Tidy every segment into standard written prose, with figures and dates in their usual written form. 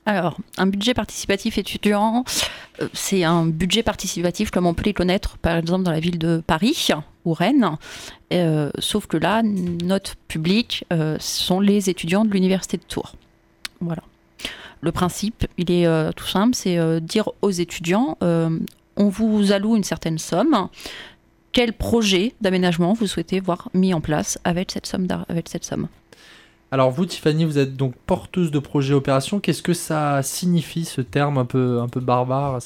Alors, un budget participatif étudiant, c'est un budget participatif comme on peut les connaître, par exemple dans la ville de Paris ou Rennes, sauf que là, notre public sont les étudiants de l'Université de Tours. Voilà. Le principe, il est tout simple, c'est dire aux étudiants, on vous alloue une certaine somme, quel projet d'aménagement vous souhaitez voir mis en place avec cette somme. Alors vous, Tiffany, vous êtes donc porteuse de projet opération. Qu'est-ce que ça signifie, ce terme un peu barbare,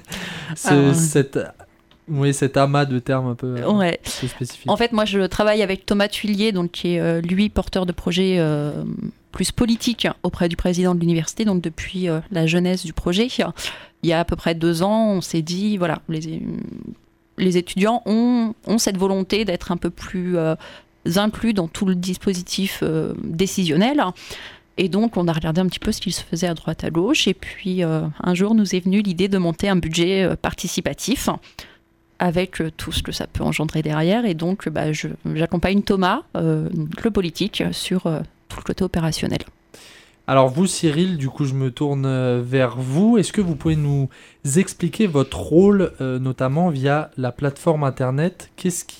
cet amas de termes un peu spécifiques? En fait, moi, je travaille avec Thomas Thuillier, donc, qui est, lui, porteur de projet plus politique auprès du président de l'université, donc depuis la jeunesse du projet. Il y a à peu près 2 ans, on s'est dit, voilà, les étudiants ont cette volonté d'être un peu plus... inclus dans tout le dispositif décisionnel. Et donc, on a regardé un petit peu ce qu'il se faisait à droite, à gauche. Et puis, un jour, nous est venue l'idée de monter un budget participatif avec tout ce que ça peut engendrer derrière. Et donc, j'accompagne Thomas, le politique, sur tout le côté opérationnel. Alors vous, Cyril, du coup, je me tourne vers vous. Est-ce que vous pouvez nous expliquer votre rôle, notamment via la plateforme Internet ?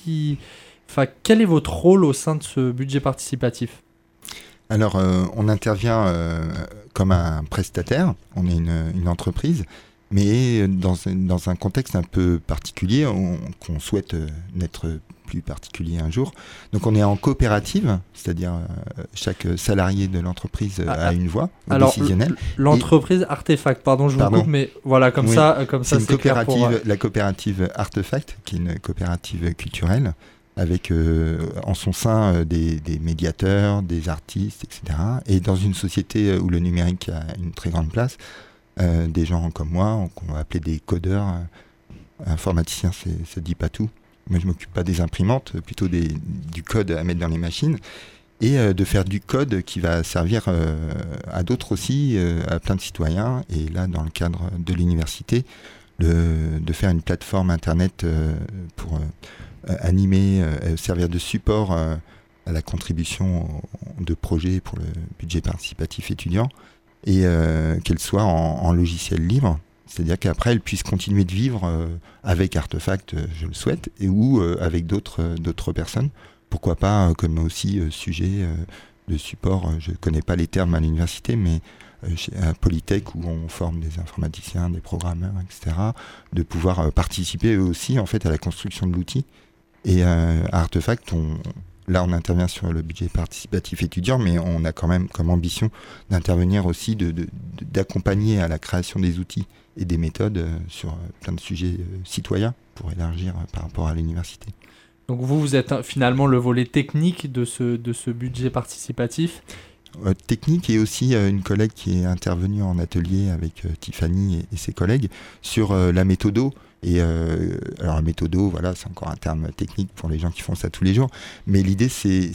Quel est votre rôle au sein de ce budget participatif ? Alors, on intervient comme un prestataire, on est une entreprise, mais dans un contexte un peu particulier, qu'on souhaite n'être plus particulier un jour. Donc, on est en coopérative, c'est-à-dire chaque salarié de l'entreprise a une voix décisionnelle. L'entreprise Artefact, pardon, je vous coupe, mais voilà, comme ça, c'est clair pour... La coopérative Artefact, qui est une coopérative culturelle, avec en son sein des médiateurs, des artistes, etc. Et dans une société où le numérique a une très grande place, des gens comme moi, qu'on va appeler des codeurs, informaticiens, ça dit pas tout. Moi, je m'occupe pas des imprimantes, plutôt du code à mettre dans les machines, et de faire du code qui va servir à d'autres aussi, à plein de citoyens. Et là, dans le cadre de l'université, de faire une plateforme Internet pour... animer, servir de support à la contribution de projets pour le budget participatif étudiant et qu'elle soit en logiciel libre, c'est-à-dire qu'après elle puisse continuer de vivre avec Artefact, je le souhaite, ou avec d'autres personnes. Pourquoi pas comme aussi sujet de support, je ne connais pas les termes à l'université, mais à Polytech où on forme des informaticiens, des programmeurs, etc., de pouvoir participer eux aussi en fait à la construction de l'outil. Et à Artefact, là on intervient sur le budget participatif étudiant, mais on a quand même comme ambition d'intervenir aussi, d'accompagner à la création des outils et des méthodes sur plein de sujets citoyens pour élargir par rapport à l'université. Donc vous êtes finalement le volet technique de ce budget participatif. Technique, et aussi une collègue qui est intervenue en atelier avec Tiffany et ses collègues sur la méthodo. Et alors la méthodo, voilà, c'est encore un terme technique pour les gens qui font ça tous les jours, mais l'idée c'est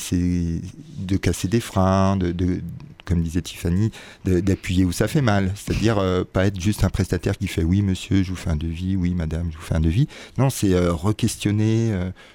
de casser des freins, comme disait Tiffany, d'appuyer où ça fait mal, c'est-à-dire pas être juste un prestataire qui fait oui monsieur je vous fais un devis, oui madame je vous fais un devis. Non, c'est re-questionner,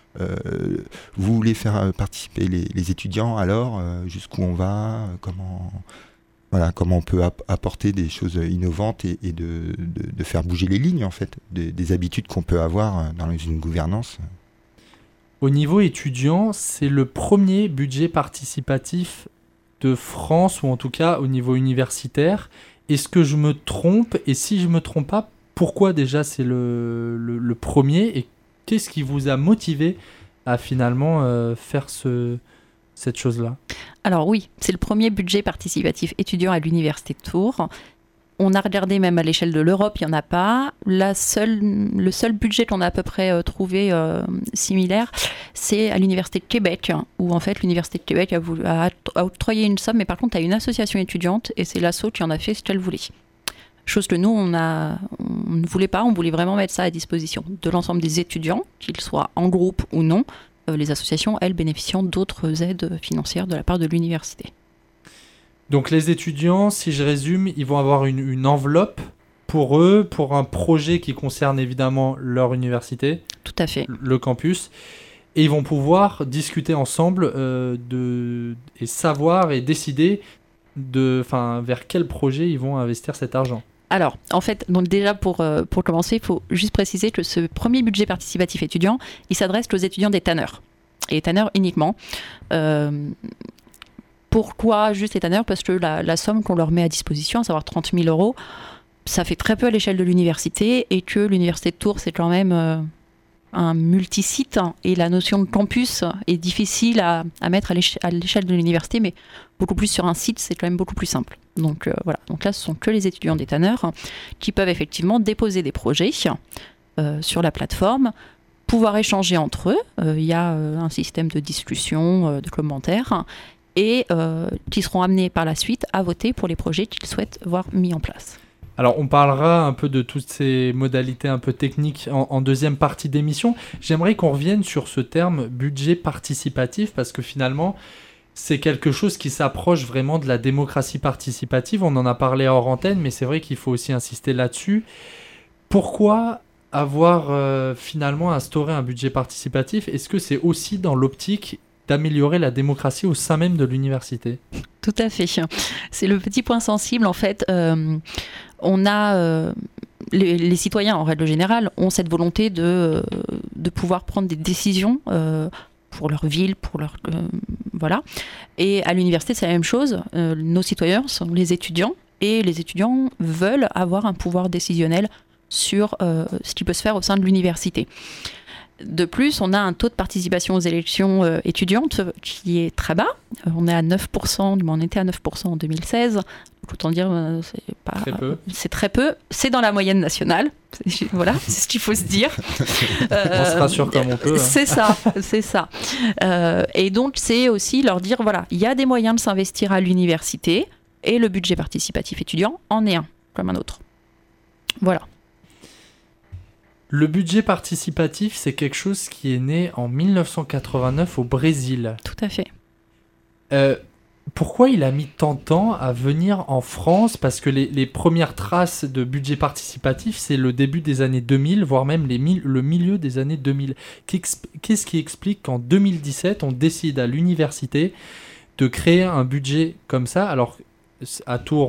vous voulez faire participer les étudiants, alors jusqu'où on va, comment on peut apporter des choses innovantes et de faire bouger les lignes, en fait, des habitudes qu'on peut avoir dans une gouvernance. Au niveau étudiant, c'est le premier budget participatif de France, ou en tout cas au niveau universitaire. Est-ce que je me trompe ? Et si je ne me trompe pas, pourquoi déjà c'est le premier ? Et qu'est-ce qui vous a motivé à finalement faire cette chose-là ? Alors oui, c'est le premier budget participatif étudiant à l'Université de Tours. On a regardé même à l'échelle de l'Europe, il n'y en a pas. Le seul budget qu'on a à peu près trouvé similaire, c'est à l'Université de Québec, où en fait l'Université de Québec a octroyé une somme, mais par contre à une association étudiante, et c'est l'asso qui en a fait ce qu'elle voulait. Chose que nous, on ne voulait pas, on voulait vraiment mettre ça à disposition de l'ensemble des étudiants, qu'ils soient en groupe ou non. Les associations, elles, bénéficiant d'autres aides financières de la part de l'université. Donc les étudiants, si je résume, ils vont avoir une enveloppe pour eux, pour un projet qui concerne évidemment leur université. Tout à fait. Le campus. Et ils vont pouvoir discuter ensemble et savoir et décider vers quel projet ils vont investir cet argent? Alors, en fait, donc déjà pour commencer, il faut juste préciser que ce premier budget participatif étudiant, il s'adresse aux étudiants des tanneurs. Et les tanneurs uniquement. Pourquoi juste les tanneurs? Parce que la somme qu'on leur met à disposition, à savoir 30 000 €, ça fait très peu à l'échelle de l'université, et que l'université de Tours, c'est quand même un multisite, et la notion de campus est difficile à mettre à l'échelle de l'université, mais beaucoup plus sur un site, c'est quand même beaucoup plus simple. Donc voilà, donc là ce sont que les étudiants des tanneurs qui peuvent effectivement déposer des projets sur la plateforme, pouvoir échanger entre eux, il y a un système de discussion, de commentaires, et qui seront amenés par la suite à voter pour les projets qu'ils souhaitent voir mis en place. Alors, on parlera un peu de toutes ces modalités un peu techniques en deuxième partie d'émission. J'aimerais qu'on revienne sur ce terme budget participatif, parce que finalement, c'est quelque chose qui s'approche vraiment de la démocratie participative. On en a parlé hors antenne, mais c'est vrai qu'il faut aussi insister là-dessus. Pourquoi avoir finalement instauré un budget participatif? Est-ce que c'est aussi dans l'optique d'améliorer la démocratie au sein même de l'université? Tout à fait. C'est le petit point sensible, en fait. On a les citoyens, en règle générale, ont cette volonté de pouvoir prendre des décisions pour leur ville, pour leur voilà. Et à l'université, c'est la même chose. Nos citoyens sont les étudiants, et les étudiants veulent avoir un pouvoir décisionnel sur ce qui peut se faire au sein de l'université. De plus, on a un taux de participation aux élections étudiantes qui est très bas. On est à 9%, on était à 9% en 2016. Autant dire, c'est très peu. C'est dans la moyenne nationale. Voilà, c'est ce qu'il faut se dire. On se rassure comme on peut. Hein. C'est ça. Et donc, c'est aussi leur dire, voilà, il y a des moyens de s'investir à l'université, et le budget participatif étudiant en est un, comme un autre. Voilà. Le budget participatif, c'est quelque chose qui est né en 1989 au Brésil. Tout à fait. Pourquoi il a mis tant de temps à venir en France? Parce que les premières traces de budget participatif, c'est le début des années 2000, voire même le milieu des années 2000. Qu'est-ce qui explique qu'en 2017, on décide à l'université de créer un budget comme ça? Alors, à Tours,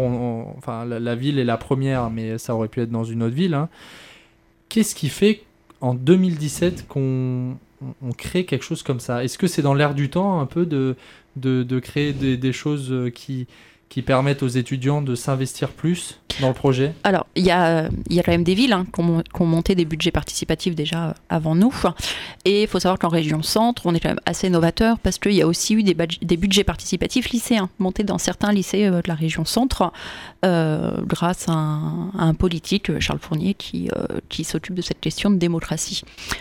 la ville est la première, mais ça aurait pu être dans une autre ville, hein. Qu'est-ce qui fait en 2017 qu'on crée quelque chose comme ça? Est-ce que c'est dans l'air du temps un peu de créer des choses qui permettent aux étudiants de s'investir plus dans le projet? Alors, il y a quand même des villes qui ont monté des budgets participatifs déjà avant nous. Et il faut savoir qu'en région centre, on est quand même assez novateur, parce qu'il y a aussi eu des budgets participatifs lycéens montés dans certains lycées de la région centre, grâce à un politique, Charles Fournier, qui s'occupe de cette question de démocratie.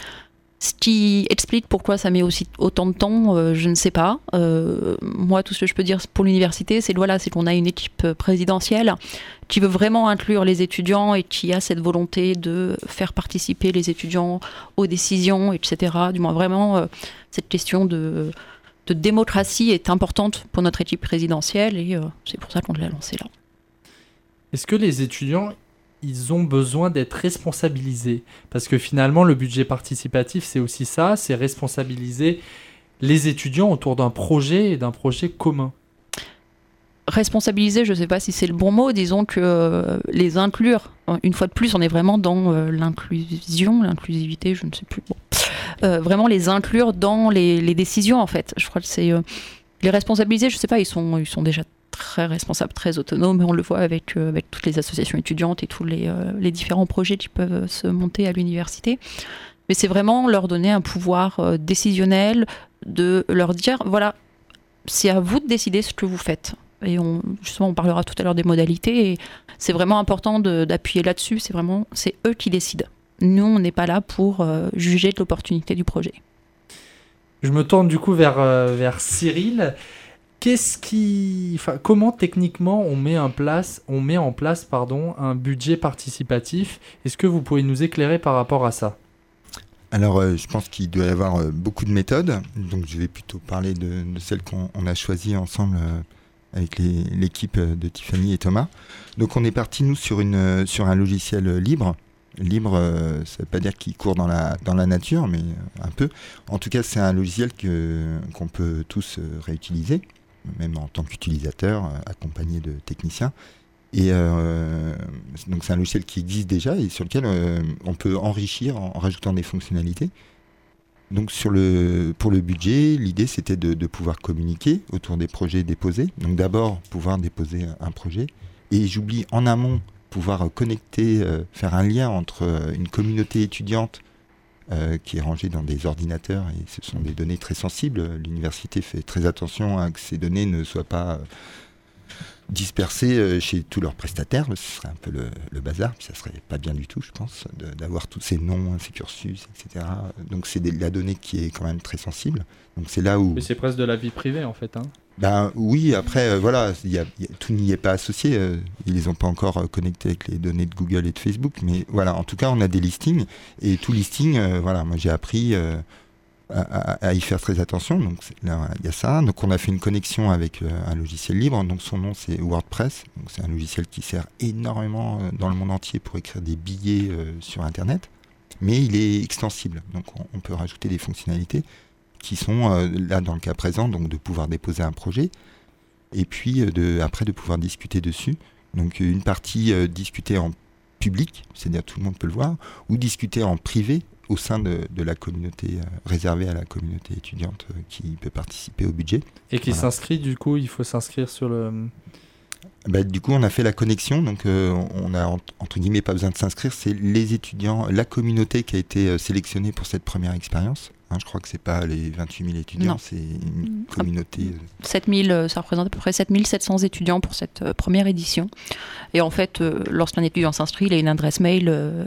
Ce qui explique pourquoi ça met aussi autant de temps, je ne sais pas. Moi, tout ce que je peux dire pour l'université, c'est qu'on a une équipe présidentielle qui veut vraiment inclure les étudiants, et qui a cette volonté de faire participer les étudiants aux décisions, etc. Du moins, vraiment, cette question de démocratie est importante pour notre équipe présidentielle, et c'est pour ça qu'on l'a lancé là. Est-ce que les étudiants, ils ont besoin d'être responsabilisés? Parce que finalement, le budget participatif, c'est aussi ça, c'est responsabiliser les étudiants autour d'un projet commun. Responsabiliser, je ne sais pas si c'est le bon mot, disons que les inclure, une fois de plus, on est vraiment dans l'inclusivité, je ne sais plus. Bon. Vraiment les inclure dans les décisions, en fait. Je crois que c'est... les responsabiliser, je ne sais pas, ils sont déjà très responsables, très autonomes, et on le voit avec toutes les associations étudiantes et tous les différents projets qui peuvent se monter à l'université. Mais c'est vraiment leur donner un pouvoir décisionnel, de leur dire, voilà, c'est à vous de décider ce que vous faites. Et on parlera tout à l'heure des modalités, et c'est vraiment important d'appuyer là-dessus, c'est eux qui décident. Nous, on n'est pas là pour juger de l'opportunité du projet. Je me tourne du coup vers Cyril. Comment techniquement on met en place un budget participatif? Est-ce que vous pouvez nous éclairer par rapport à ça? Alors, je pense qu'il doit y avoir beaucoup de méthodes. Donc, je vais plutôt parler de celle qu'on a choisie ensemble avec l'équipe de Tiffany et Thomas. Donc, on est parti, nous, sur un logiciel libre. Libre, ça ne veut pas dire qu'il court dans la nature, mais un peu. En tout cas, c'est un logiciel qu'on peut tous réutiliser. même en tant qu'utilisateur, accompagné de techniciens. Et donc c'est un logiciel qui existe déjà et sur lequel on peut enrichir en rajoutant des fonctionnalités. Donc pour le budget, l'idée c'était de pouvoir communiquer autour des projets déposés. Donc d'abord pouvoir déposer un projet et j'oublie en amont pouvoir connecter, faire un lien entre une communauté étudiante qui est rangée dans des ordinateurs et ce sont des données très sensibles. L'université fait très attention à que ces données ne soient pas dispersés chez tous leurs prestataires, ce serait un peu le bazar, puis ça serait pas bien du tout, je pense, d'avoir tous ces noms, ces cursus, etc. Donc c'est la donnée qui est quand même très sensible. Donc c'est là où. Mais c'est presque de la vie privée en fait. Hein. Ben oui, après voilà, tout n'y est pas associé. Ils les ont pas encore connectés avec les données de Google et de Facebook, mais voilà, en tout cas on a des listings et tout listing, voilà, moi j'ai appris. À y faire très attention, donc là il y a ça. Donc on a fait une connexion avec un logiciel libre, donc son nom c'est WordPress, donc c'est un logiciel qui sert énormément dans le monde entier pour écrire des billets sur internet, mais il est extensible, donc on peut rajouter des fonctionnalités qui sont là dans le cas présent, donc de pouvoir déposer un projet et puis après de pouvoir discuter dessus. Donc une partie discuter en public, c'est-à-dire tout le monde peut le voir, ou discuter en privé au sein de la communauté, réservée à la communauté étudiante qui peut participer au budget. Et qui s'inscrit, du coup, il faut s'inscrire sur le... Du coup, on a fait la connexion, donc on a, entre guillemets, pas besoin de s'inscrire, c'est les étudiants, la communauté qui a été sélectionnée pour cette première expérience. Je crois que c'est pas les 28 000 étudiants, c'est une communauté... 7000, ça représente à peu près 7700 étudiants pour cette première édition. Et en fait, lorsqu'un étudiant s'inscrit, il a une adresse mail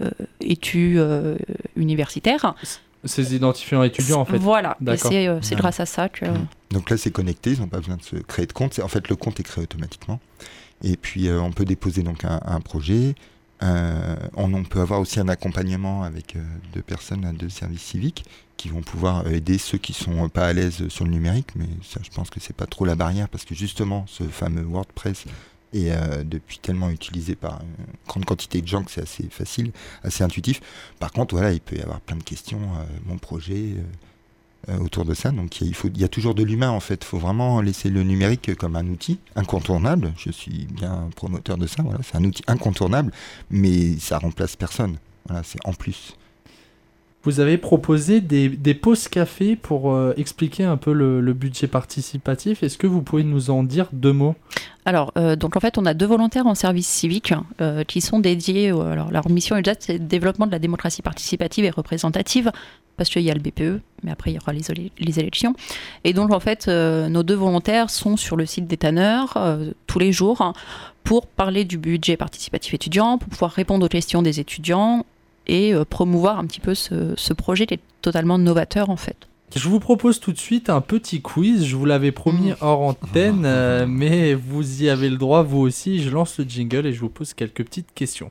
universitaire. Ces identifiants étudiants, en fait. Voilà, d'accord. Et c'est grâce à ça que... Donc là, c'est connecté, ils n'ont pas besoin de se créer de compte. En fait, le compte est créé automatiquement. Et puis, on peut déposer donc un projet. On peut avoir aussi un accompagnement avec 2 personnes de service civique qui vont pouvoir aider ceux qui sont pas à l'aise sur le numérique, mais ça, je pense que c'est pas trop la barrière parce que justement, ce fameux WordPress est depuis tellement utilisé par une grande quantité de gens que c'est assez facile, assez intuitif. Par contre, voilà, il peut y avoir plein de questions, mon projet autour de ça. Donc il y a toujours de l'humain en fait. Il faut vraiment laisser le numérique comme un outil incontournable. Je suis bien promoteur de ça. Voilà, c'est un outil incontournable, mais ça remplace personne. Voilà, c'est en plus. Vous avez proposé des pauses café pour expliquer un peu le budget participatif. Est-ce que vous pouvez nous en dire 2 mots ? Alors, donc en fait, on a 2 volontaires en service civique qui sont dédiés. Alors, leur mission exacte, c'est le développement de la démocratie participative et représentative, parce qu'il y a le BPE, mais après, il y aura les élections. Et donc, en fait, nos 2 volontaires sont sur le site des tanneurs tous les jours pour parler du budget participatif étudiant, pour pouvoir répondre aux questions des étudiants et promouvoir un petit peu ce projet qui est totalement novateur, en fait. Je vous propose tout de suite un petit quiz. Je vous l'avais promis hors antenne, mais vous y avez le droit, vous aussi. Je lance le jingle et je vous pose quelques petites questions.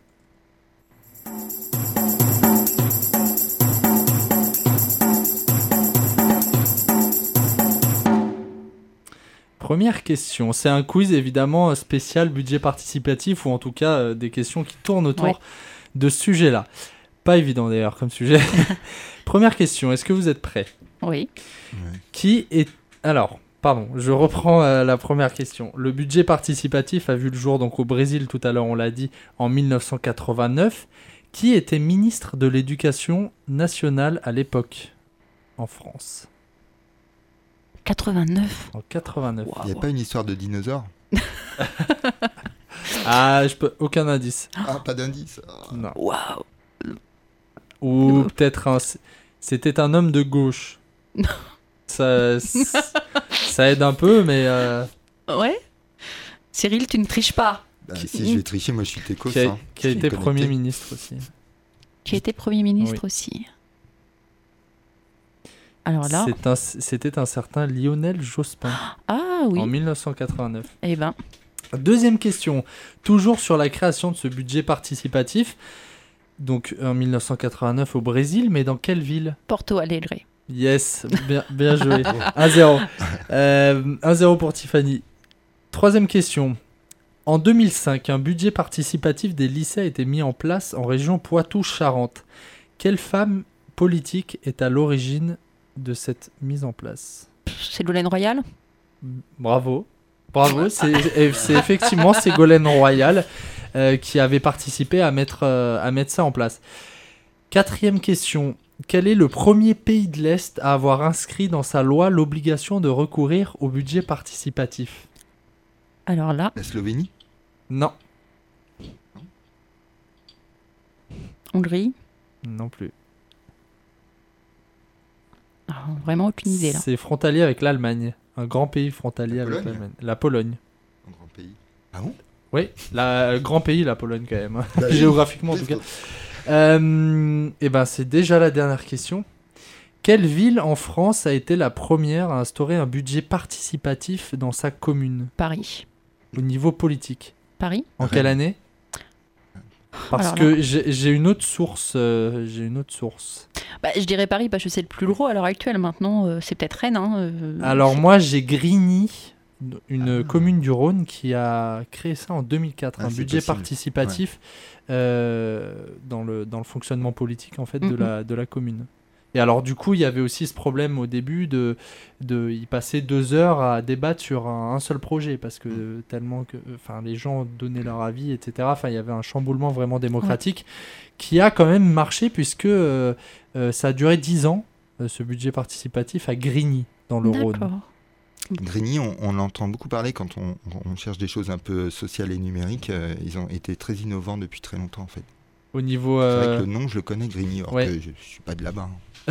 Première question. C'est un quiz évidemment spécial budget participatif, ou en tout cas des questions qui tournent autour de ce sujet-là. Pas évident d'ailleurs comme sujet. Première question. Est-ce que vous êtes prêts ? Oui. Alors, pardon, je reprends la première question. Le budget participatif a vu le jour donc au Brésil, tout à l'heure on l'a dit, en 1989. Qui était ministre de l'Éducation nationale à l'époque en France ? 89. En 89. Il n'y a pas une histoire de dinosaure ? Aucun indice. Ah, pas d'indice. Non. Waouh. Ou peut-être c'était un homme de gauche. ça aide un peu, mais... Ouais. Cyril, tu ne triches pas. Si je vais tricher, moi je suis Técos. Qui a été Premier ministre aussi. Qui a été Premier ministre aussi. Alors là... C'était un certain Lionel Jospin. Ah oui. En 1989. Eh ben. Deuxième question. Toujours sur la création de ce budget participatif. Donc en 1989 au Brésil, mais dans quelle ville ? Porto Alegre. Yes, bien joué. 1-0. 1-0 pour Tiffany. Troisième question. En 2005, un budget participatif des lycées a été mis en place en région Poitou-Charentes. Quelle femme politique est à l'origine de cette mise en place ? Ségolène Royal ? Bravo. Bravo, c'est effectivement Ségolène Royal qui avait participé à mettre ça en place. 4e question. Quel est le premier pays de l'Est à avoir inscrit dans sa loi l'obligation de recourir au budget participatif? Alors là, La Slovénie? Non. Hongrie, Non plus. vraiment aucune idée là. C'est frontalier avec l'Allemagne. Un grand pays frontalier avec Pologne l'Allemagne. La Pologne. Un grand pays. Ah bon? Oui, grand pays, la Pologne quand même. Bah oui. Géographiquement en tout cas. Et ben c'est déjà la dernière question. Quelle ville en France a été la première à instaurer un budget participatif dans sa commune Paris. au niveau politique? Paris? En Rennes. quelle année? Parce Alors que j'ai une autre source. Bah, je dirais Paris parce que c'est le plus gros à l'heure actuelle. Maintenant, c'est peut-être Rennes. Alors moi j'ai Grigny, une commune du Rhône qui a créé ça en 2004, un c'est budget possible. participatif dans le fonctionnement politique en fait de la commune. Et alors du coup il y avait aussi ce problème au début il passait 2 heures à débattre sur un seul projet parce que tellement que les gens donnaient leur avis, etc. Il y avait un chamboulement vraiment démocratique qui a quand même marché puisque ça a duré 10 ans ce budget participatif à Grigny dans le Rhône. D'accord. Grigny, on entend beaucoup parler quand on cherche des choses un peu sociales et numériques. Ils ont été très innovants depuis très longtemps en fait. Au niveau C'est vrai que le nom, je le connais, Grigny, alors ouais. que je ne suis pas de là-bas.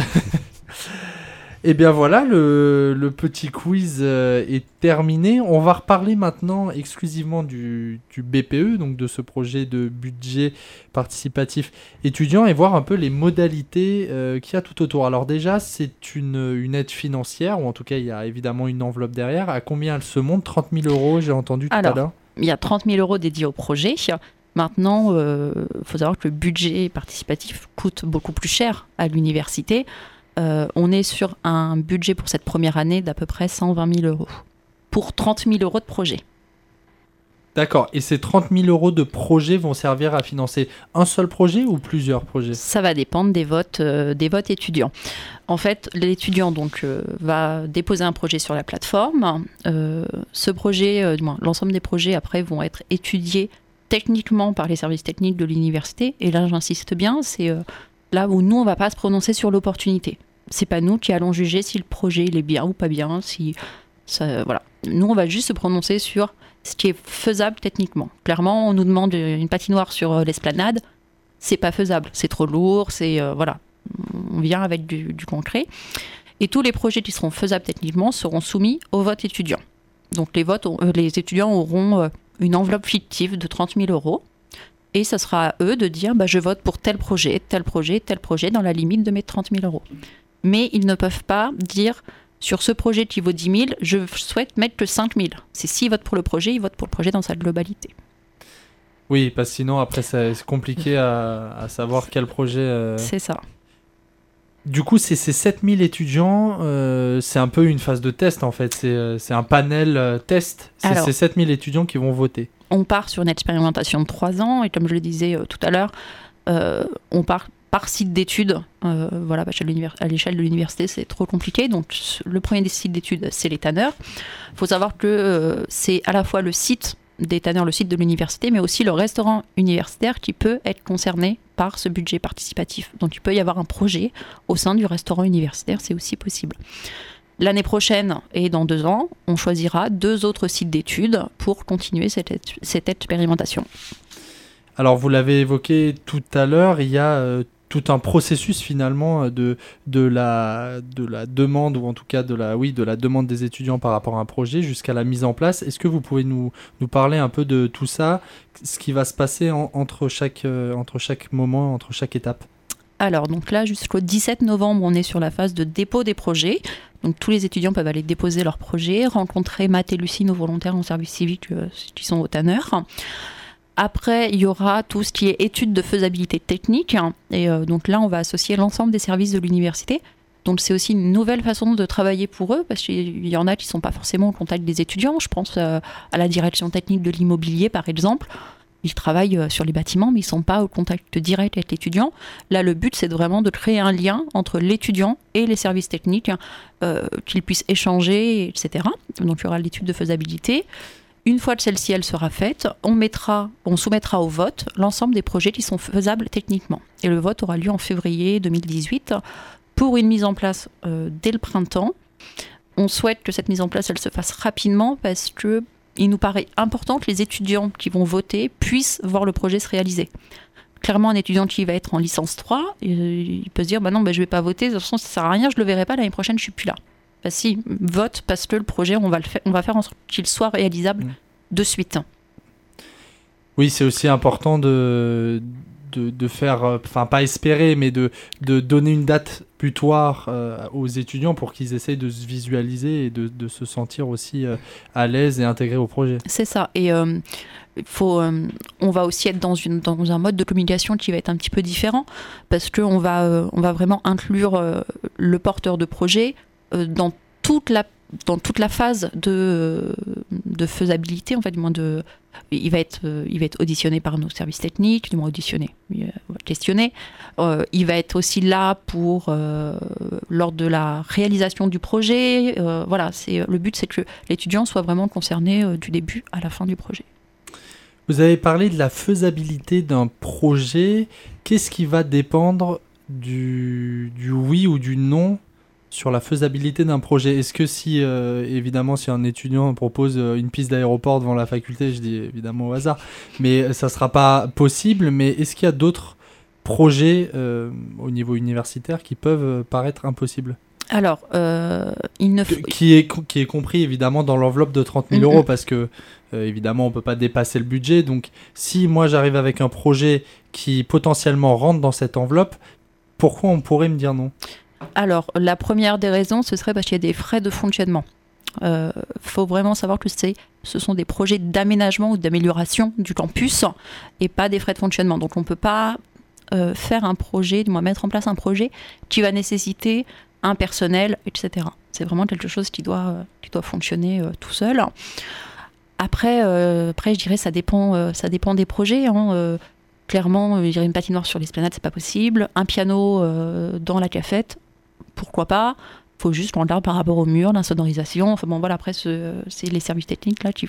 Et bien voilà, le petit quiz est terminé. On va reparler maintenant exclusivement du BPE, donc de ce projet de budget participatif étudiant, et voir un peu les modalités qu'il y a tout autour. Alors déjà, c'est une aide financière, ou en tout cas, il y a évidemment une enveloppe derrière. À combien elle se monte? 30 000 €, j'ai entendu tout à l'heure. Il y a 30 000 € dédiés au projet. Maintenant, faut savoir que le budget participatif coûte beaucoup plus cher à l'université. On est sur un budget pour cette première année d'à peu près 120 000 € pour 30 000 € de projet. D'accord. Et ces 30 000 € de projets vont servir à financer un seul projet ou plusieurs projets? Ça va dépendre des votes étudiants. En fait, l'étudiant va déposer un projet sur la plateforme. Ce projet, du moins l'ensemble des projets après vont être étudiés techniquement par les services techniques de l'université. Et là, j'insiste bien, c'est là où nous, on ne va pas se prononcer sur l'opportunité. C'est pas nous qui allons juger si le projet il est bien ou pas bien. Voilà. Nous, on va juste se prononcer sur ce qui est faisable techniquement. Clairement, on nous demande une patinoire sur l'esplanade. C'est pas faisable. C'est trop lourd. Voilà. On vient avec du concret. Et tous les projets qui seront faisables techniquement seront soumis au vote étudiant. Donc les étudiants auront une enveloppe fictive de 30 000 €. Et ça sera à eux de dire je vote pour tel projet, tel projet, tel projet, dans la limite de mes 30 000 €. Mais ils ne peuvent pas dire sur ce projet qui vaut 10 000, je souhaite mettre que 5 000. C'est s'ils votent pour le projet, ils votent pour le projet dans sa globalité. Oui, parce que sinon après c'est compliqué à savoir quel projet. C'est ça. Du coup, c'est ces 7000 étudiants, c'est un peu une phase de test en fait, c'est un panel test, c'est ces 7000 étudiants qui vont voter. On part sur une expérimentation de 3 ans, et comme je le disais tout à l'heure, on part par site d'études. Voilà, à l'échelle de l'université, c'est trop compliqué. Donc, le premier des sites d'études, c'est les tanneurs. Il faut savoir que c'est à la fois le site des tanneurs, le site de l'université, mais aussi le restaurant universitaire qui peut être concerné par ce budget participatif. Donc, il peut y avoir un projet au sein du restaurant universitaire, c'est aussi possible. L'année prochaine et dans 2 ans, on choisira 2 autres sites d'études pour continuer cette expérimentation. Alors, vous l'avez évoqué tout à l'heure, il y a tout un processus finalement de la demande, ou en tout cas de la demande des étudiants par rapport à un projet jusqu'à la mise en place. Est-ce que vous pouvez nous parler un peu de tout ça, ce qui va se passer entre chaque moment, entre chaque étape? Alors, donc là, jusqu'au 17 novembre, on est sur la phase de dépôt des projets. Donc, tous les étudiants peuvent aller déposer leurs projets, rencontrer Matt et Lucie, nos volontaires en service civique qui sont au tanneur. Après, il y aura tout ce qui est études de faisabilité technique. Et donc là, on va associer l'ensemble des services de l'université. Donc, c'est aussi une nouvelle façon de travailler pour eux, parce qu'il y en a qui ne sont pas forcément en contact des étudiants. Je pense à la direction technique de l'immobilier, par exemple. ils travaillent sur les bâtiments, mais ils ne sont pas au contact direct avec l'étudiant. Là, le but, c'est vraiment de créer un lien entre l'étudiant et les services techniques, qu'ils puissent échanger, etc. Donc, il y aura l'étude de faisabilité. Une fois que celle-ci, elle sera faite, on soumettra au vote l'ensemble des projets qui sont faisables techniquement. Et le vote aura lieu en février 2018 pour une mise en place dès le printemps. On souhaite que cette mise en place, elle se fasse rapidement parce qu'il nous paraît important que les étudiants qui vont voter puissent voir le projet se réaliser. Clairement, un étudiant qui va être en licence 3, il peut se dire non, je ne vais pas voter, de toute façon, ça ne sert à rien, je ne le verrai pas, l'année prochaine, je ne suis plus là. Si, vote parce que le projet, on va faire en sorte qu'il soit réalisable de suite. Oui, c'est aussi important de faire, pas espérer, mais de donner une date butoir aux étudiants pour qu'ils essayent de se visualiser et de se sentir aussi à l'aise et intégrés au projet. C'est ça. Et on va aussi être dans un mode de communication qui va être un petit peu différent parce qu'on va vraiment inclure le porteur de projet dans toute la phase de faisabilité, en fait, du moins il va être auditionné par nos services techniques, du moins questionné. Il va être aussi là lors de la réalisation du projet. Le but, c'est que l'étudiant soit vraiment concerné du début à la fin du projet. Vous avez parlé de la faisabilité d'un projet. Qu'est-ce qui va dépendre du oui ou du non sur la faisabilité d'un projet? Est-ce que évidemment, si un étudiant propose une piste d'aéroport devant la faculté, je dis évidemment au hasard, mais ça ne sera pas possible, mais est-ce qu'il y a d'autres projets au niveau universitaire qui peuvent paraître impossibles? Alors, qui est compris évidemment dans l'enveloppe de 30 000 euros, parce que évidemment on ne peut pas dépasser le budget. Donc si moi j'arrive avec un projet qui potentiellement rentre dans cette enveloppe, pourquoi on pourrait me dire non? Alors, la première des raisons, ce serait parce qu'il y a des frais de fonctionnement. Faut vraiment savoir que ce sont des projets d'aménagement ou d'amélioration du campus et pas des frais de fonctionnement. Donc on ne peut pas faire un projet, du moins mettre en place un projet qui va nécessiter un personnel, etc. C'est vraiment quelque chose qui doit fonctionner tout seul. Après, je dirais ça dépend des projets. Clairement, je dirais une patinoire sur l'esplanade, c'est pas possible. Un piano dans la cafette, pourquoi pas? Il faut juste qu'on regarde par rapport au mur, l'insonorisation. Enfin bon, voilà, après, c'est les services techniques là qui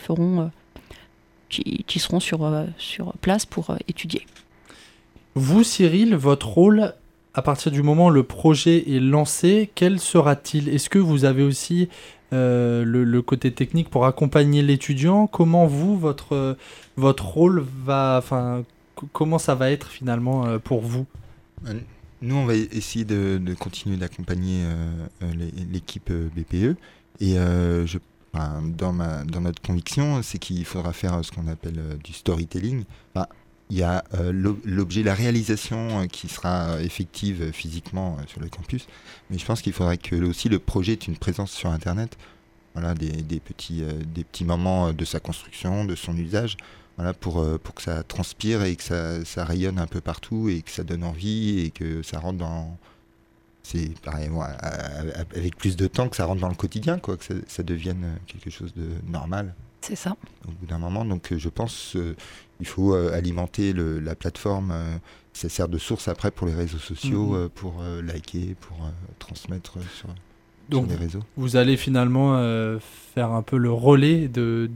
seront sur place pour étudier. Vous, Cyril, votre rôle, à partir du moment où le projet est lancé, quel sera-t-il? Est-ce que vous avez aussi le côté technique pour accompagner l'étudiant? Comment votre rôle comment ça va être finalement pour vous? Nous, on va essayer de continuer d'accompagner l'équipe BPE. Et dans notre conviction, c'est qu'il faudra faire ce qu'on appelle du storytelling. Il y a l'objet, la réalisation qui sera effective physiquement sur le campus. Mais je pense qu'il faudrait que aussi le projet ait une présence sur Internet. Voilà, des petits moments de sa construction, de son usage. Voilà, pour que ça transpire et que ça rayonne un peu partout et que ça donne envie et que ça rentre dans... C'est pareil, avec plus de temps, que ça rentre dans le quotidien, quoi, que ça devienne quelque chose de normal. C'est ça. Au bout d'un moment, donc je pense qu'il faut alimenter la plateforme. Ça sert de source après pour les réseaux sociaux, pour liker, pour transmettre sur les réseaux. Vous allez finalement faire un peu le relais de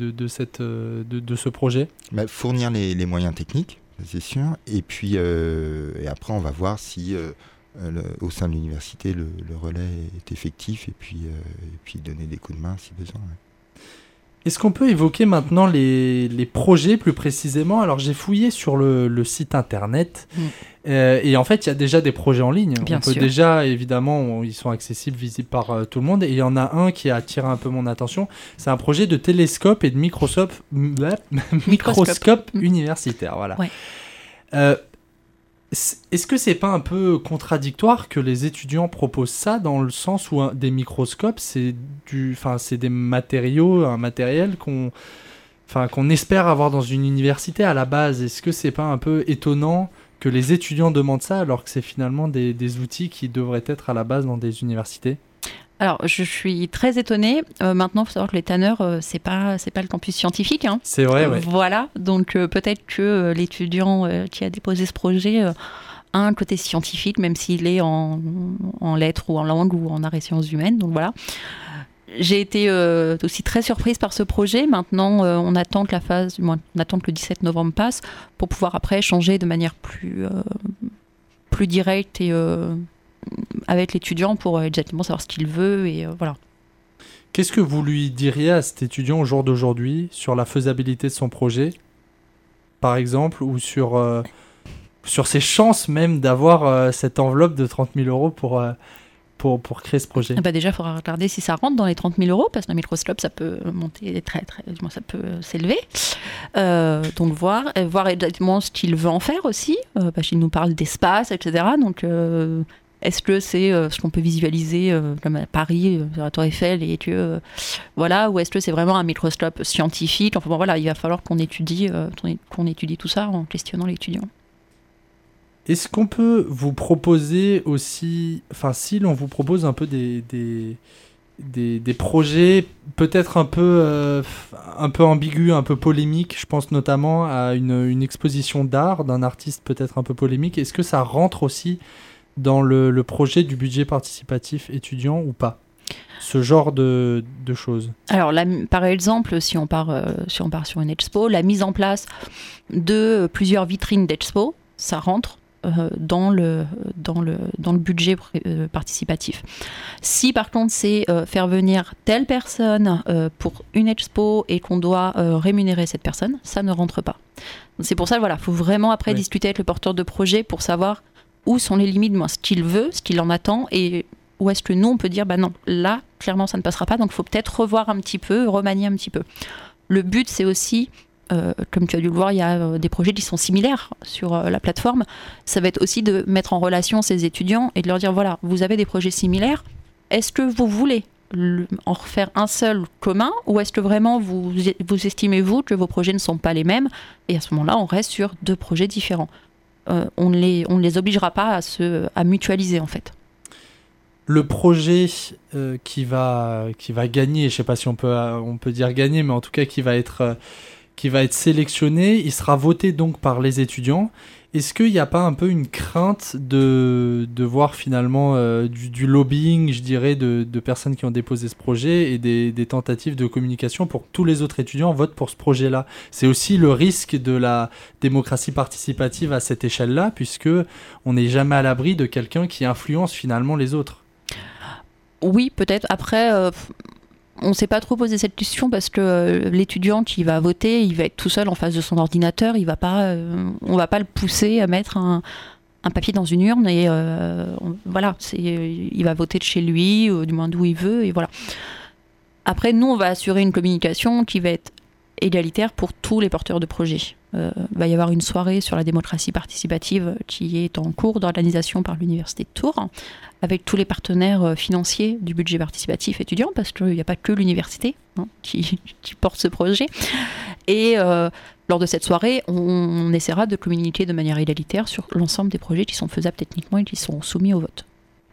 ce projet? Fournir les moyens techniques, c'est sûr. Et puis et après, on va voir si au sein de l'université, le relais est effectif et puis donner des coups de main si besoin. Ouais. Est-ce qu'on peut évoquer maintenant les projets plus précisément? Alors j'ai fouillé sur le site internet et en fait il y a déjà des projets en ligne. Bien sûr. Déjà, évidemment, ils sont accessibles, visibles par tout le monde. Et il y en a un qui a attiré un peu mon attention. C'est un projet de télescope et de microscope universitaire. Voilà. Ouais. Est-ce que c'est pas un peu contradictoire que les étudiants proposent ça, dans le sens où des microscopes, c'est des matériaux, un matériel qu'on espère avoir dans une université à la base? Est-ce que c'est pas un peu étonnant que les étudiants demandent ça alors que c'est finalement des outils qui devraient être à la base dans des universités? Alors, je suis très étonnée. Maintenant, il faut savoir que les tanneurs, c'est pas le campus scientifique. Hein. C'est vrai, ouais. Voilà. Donc, peut-être que l'étudiant qui a déposé ce projet a un côté scientifique, même s'il est en lettres ou en langue ou en arts et sciences humaines. Donc, voilà. J'ai été aussi très surprise par ce projet. Maintenant, on attend que le 17 novembre passe pour pouvoir après échanger de manière plus directe et avec l'étudiant pour exactement savoir ce qu'il veut et voilà. Qu'est-ce que vous lui diriez à cet étudiant au jour d'aujourd'hui sur la faisabilité de son projet, par exemple, ou sur ses chances même d'avoir cette enveloppe de 30 000 euros pour créer ce projet? Déjà, il faudra regarder si ça rentre dans les 30 000 euros, parce que la microscope, ça peut monter ça peut s'élever. Donc, voir exactement ce qu'il veut en faire aussi, parce qu'il nous parle d'espace, etc. Donc, est-ce que c'est ce qu'on peut visualiser comme à Paris, sur la Tour Eiffel, et que voilà, ou est-ce que c'est vraiment un microscope scientifique? Enfin, bon, voilà, il va falloir qu'on étudie tout ça en questionnant l'étudiant. Est-ce qu'on peut vous proposer aussi, enfin si l'on vous propose un peu des projets peut-être un peu ambigus, un peu polémiques, je pense notamment à une exposition d'art d'un artiste peut-être un peu polémique, est-ce que ça rentre aussi dans le projet du budget participatif étudiant ou pas? Ce genre de choses. Alors, par exemple, si on part sur une expo, la mise en place de plusieurs vitrines d'expo, ça rentre dans le budget participatif. Si par contre c'est faire venir telle personne pour une expo et qu'on doit rémunérer cette personne, ça ne rentre pas. Donc, c'est pour ça, voilà, faut vraiment après discuter avec le porteur de projet pour savoir où sont les limites, ce qu'il veut, ce qu'il en attend, et où est-ce que nous on peut dire non, là clairement ça ne passera pas, donc il faut peut-être revoir un petit peu, remanier un petit peu. Le but c'est aussi comme tu as dû le voir, il y a des projets qui sont similaires sur la plateforme. Ça va être aussi de mettre en relation ces étudiants et de leur dire, voilà, vous avez des projets similaires, est-ce que vous voulez en refaire un seul commun, ou est-ce que vraiment vous estimez, vous, que vos projets ne sont pas les mêmes, et à ce moment-là, on reste sur 2 projets différents. On ne les obligera pas à mutualiser, en fait. Le projet qui va gagner, je ne sais pas si on peut dire gagner, mais en tout cas qui va être sélectionné, il sera voté donc par les étudiants. Est-ce qu'il n'y a pas un peu une crainte de voir finalement du lobbying, je dirais, de personnes qui ont déposé ce projet et des tentatives de communication pour que tous les autres étudiants votent pour ce projet-là? C'est aussi le risque de la démocratie participative à cette échelle-là, puisque on n'est jamais à l'abri de quelqu'un qui influence finalement les autres. Oui, peut-être. Après... on ne s'est pas trop posé cette question parce que l'étudiant qui va voter, il va être tout seul en face de son ordinateur. On va pas le pousser à mettre un papier dans une urne et voilà, il va voter de chez lui, du moins d'où il veut, et voilà. Après, nous, on va assurer une communication qui va être égalitaire pour tous les porteurs de projets. Va y avoir une soirée sur la démocratie participative qui est en cours d'organisation par l'Université de Tours, avec tous les partenaires financiers du budget participatif étudiant, parce qu'il n'y a pas que l'université qui porte ce projet. Et lors de cette soirée, on essaiera de communiquer de manière égalitaire sur l'ensemble des projets qui sont faisables techniquement et qui sont soumis au vote.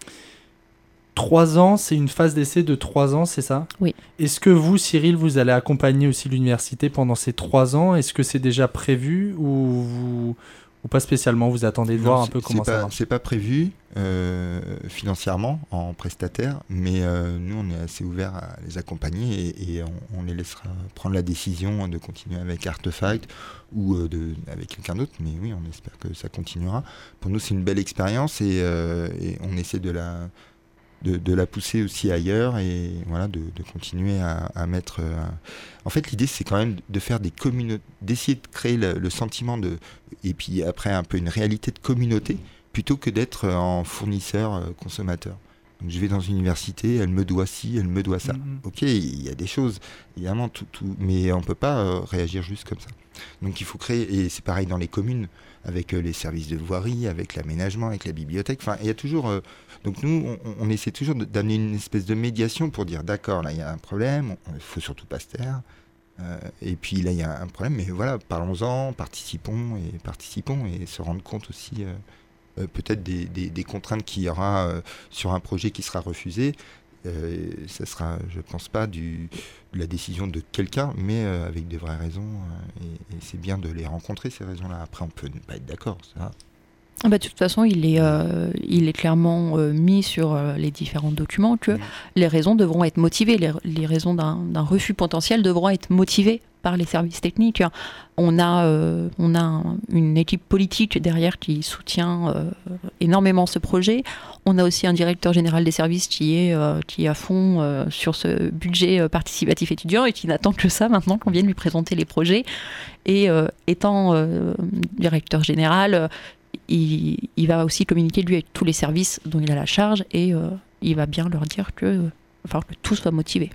3 ans, c'est une phase d'essai de 3 ans, c'est ça? Oui. Est-ce que vous, Cyril, vous allez accompagner aussi l'université pendant ces 3 ans? Est-ce que c'est déjà prévu ou pas spécialement? Vous attendez de voir un peu comment ça marche? C'est pas prévu financièrement en prestataire, mais nous, on est assez ouverts à les accompagner et on les laissera prendre la décision de continuer avec Artefact ou avec quelqu'un d'autre. Mais oui, on espère que ça continuera. Pour nous, c'est une belle expérience et on essaie de la pousser aussi ailleurs et voilà, de continuer à mettre... En fait, l'idée, c'est quand même de faire des communautés, d'essayer de créer le sentiment et puis après un peu une réalité de communauté, plutôt que d'être en fournisseur-consommateur. Donc je vais dans une université, elle me doit ci, elle me doit ça. Ok, il y a des choses, évidemment, mais on ne peut pas réagir juste comme ça. Donc il faut créer, et c'est pareil dans les communes, avec les services de voirie, avec l'aménagement, avec la bibliothèque. Enfin, il y a toujours... donc nous, on essaie toujours d'amener une espèce de médiation pour dire, d'accord, là, il y a un problème, il ne faut surtout pas se taire. Et puis là, il y a un problème, mais voilà, parlons-en, participons et se rendre compte aussi peut-être des contraintes qu'il y aura sur un projet qui sera refusé. ça sera, je pense pas, de la décision de quelqu'un, mais avec des vraies raisons. Et c'est bien de les rencontrer, ces raisons-là. Après, on peut ne pas être d'accord, ça. De toute façon, il est clairement mis sur les différents documents que les raisons devront être motivées. Les raisons d'un refus potentiel devront être motivées par les services techniques. On a une équipe politique derrière qui soutient énormément ce projet. On a aussi un directeur général des services qui est à fond sur ce budget participatif étudiant et qui n'attend que ça maintenant qu'on vienne lui présenter les projets. Et étant directeur général, il va aussi communiquer lui avec tous les services dont il a la charge et il va bien leur dire que tout soit motivé.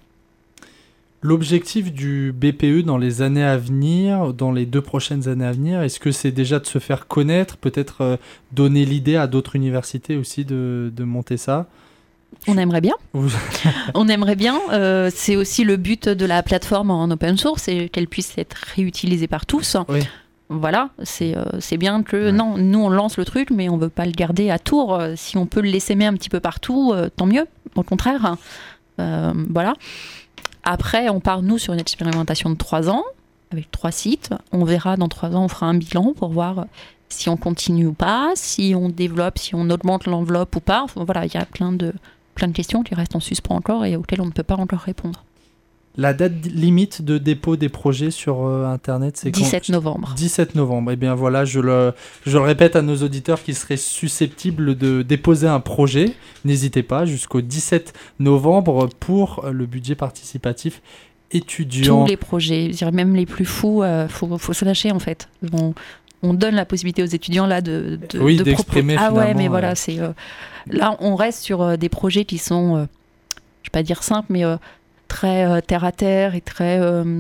L'objectif du BPE dans les années à venir, dans les 2 prochaines années à venir, est-ce que c'est déjà de se faire connaître, peut-être donner l'idée à d'autres universités aussi de monter ça ? On aimerait bien. On aimerait bien. C'est aussi le but de la plateforme en open source, c'est qu'elle puisse être réutilisée par tous. Oui. Voilà, c'est bien que... Non, nous on lance le truc, mais on ne veut pas le garder à Tours. Si on peut le l'essaimer un petit peu partout, tant mieux, au contraire. Voilà. Après, on part, nous, sur une expérimentation de 3 ans, avec 3 sites. On verra dans 3 ans, on fera un bilan pour voir si on continue ou pas, si on développe, si on augmente l'enveloppe ou pas. Enfin, voilà, il y a plein de questions qui restent en suspens encore et auxquelles on ne peut pas encore répondre. La date limite de dépôt des projets sur Internet, c'est 17 novembre. 17 novembre. Eh bien voilà, je le répète à nos auditeurs qui seraient susceptibles de déposer un projet. N'hésitez pas, jusqu'au 17 novembre pour le budget participatif étudiant. Tous les projets, je dirais même les plus fous, faut se lâcher en fait. On donne la possibilité aux étudiants là de d'exprimer Ah ouais, mais ouais. voilà, c'est là on reste sur des projets qui sont, je vais pas dire simples, mais très terre à terre et très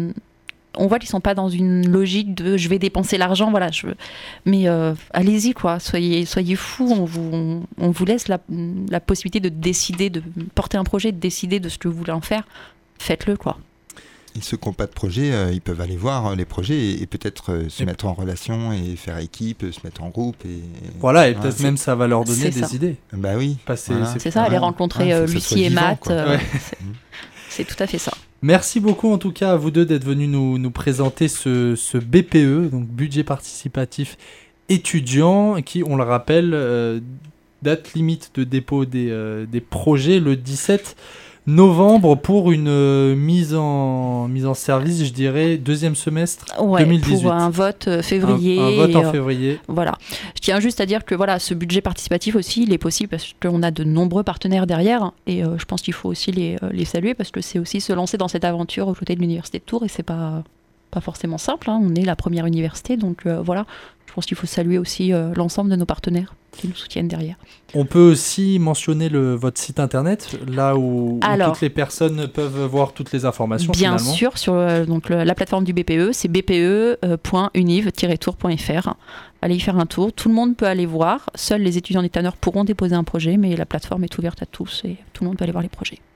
on voit qu'ils sont pas dans une logique de je vais dépenser l'argent, voilà, mais allez-y quoi, soyez fous, on vous laisse la possibilité de décider, de porter un projet, de décider de ce que vous voulez en faire, faites-le quoi. Et ceux qui n'ont pas de projet, ils peuvent aller voir les projets et peut-être se mettre en relation et faire équipe, se mettre en groupe. Voilà, et peut-être même ça va leur donner des idées. Bah oui. C'est ça, aller rencontrer Lucie et Matt. C'est tout à fait ça. Merci beaucoup en tout cas à vous deux d'être venus nous présenter ce BPE, donc budget participatif étudiant, qui, on le rappelle, date limite de dépôt des projets le 17 novembre pour une mise en service, je dirais, 2e semestre 2018. Pour un vote février. Un vote en février. Voilà. Je tiens juste à dire que voilà, ce budget participatif aussi, il est possible parce qu'on a de nombreux partenaires derrière et je pense qu'il faut aussi les saluer parce que c'est aussi se lancer dans cette aventure aux côtés de l'Université de Tours et c'est pas forcément simple. On est la première université, donc voilà. Je pense qu'il faut saluer aussi l'ensemble de nos partenaires qui nous soutiennent derrière. On peut aussi mentionner votre site internet, là où toutes les personnes peuvent voir toutes les informations. Bien sûr, sur la plateforme du BPE, c'est bpe.univ-tours.fr. Allez y faire un tour, tout le monde peut aller voir. Seuls les étudiants des tanneurs pourront déposer un projet, mais la plateforme est ouverte à tous et tout le monde peut aller voir les projets.